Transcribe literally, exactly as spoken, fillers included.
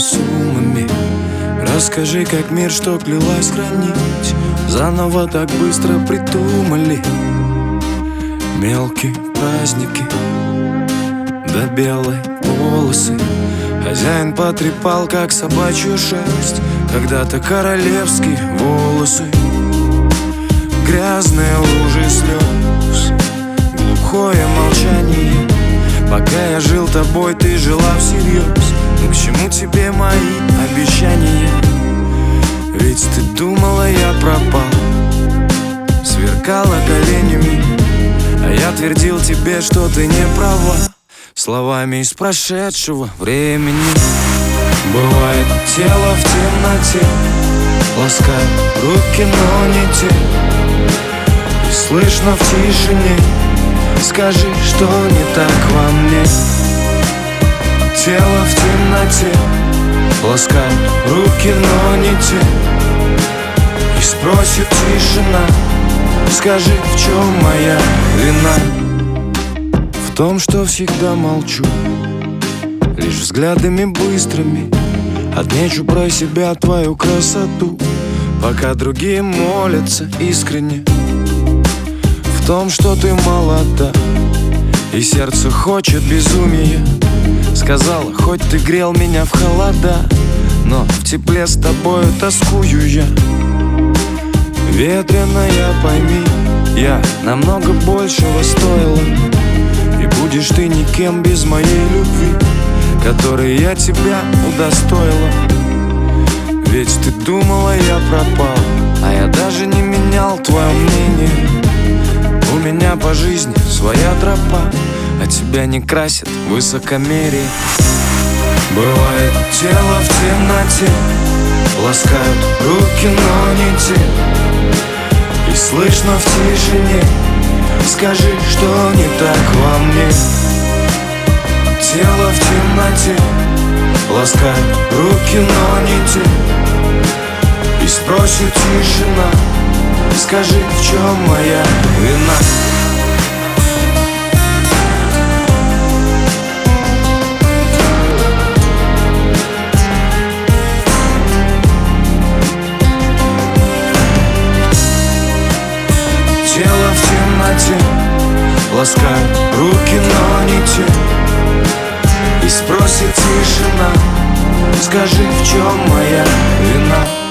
суммами. Расскажи, как мир, что клялась хранить, заново так быстро придумали. Мелкие праздники до белой полосы. Хозяин потрепал, как собачью шерсть, когда-то королевские волосы. Грязные лужи слез, глухое молчание. Пока я жил тобой, ты жила всерьез. Но к чему тебе мои обещания? Ведь ты думала, я пропал, сверкала коленями, а я твердил тебе, что ты не права, словами из прошедшего времени. Бывает, тело в темноте ласкает руки, но не те. И слышно в тишине, скажи, что не так во мне. Тело в темноте ласкает руки, но не те. И спросит тишина, скажи, в чем моя вина? В том, что всегда молчу, лишь взглядами быстрыми отмечу про себя твою красоту, пока другие молятся искренне. В том, что ты молода и сердце хочет безумия. Сказала, хоть ты грел меня в холода, но в тепле с тобою тоскую я. Ветреная, пойми, я намного большего стоила, и будешь ты никем без моей любви, которой я тебя удостоила. Ведь ты думала, я пропал, а я даже не менял твое мнение. У меня по жизни своя тропа, а тебя не красит высокомерие. Бывает, тело в темноте ласкают руки, но не те. И слышно в тишине, скажи, что не так во мне. Тело в темноте ласкают руки, но не те. И спросит тишина, скажи, в чем моя вина? Тело в темноте ласкают руки, но не те. И спросит тишина, скажи, в чем моя вина?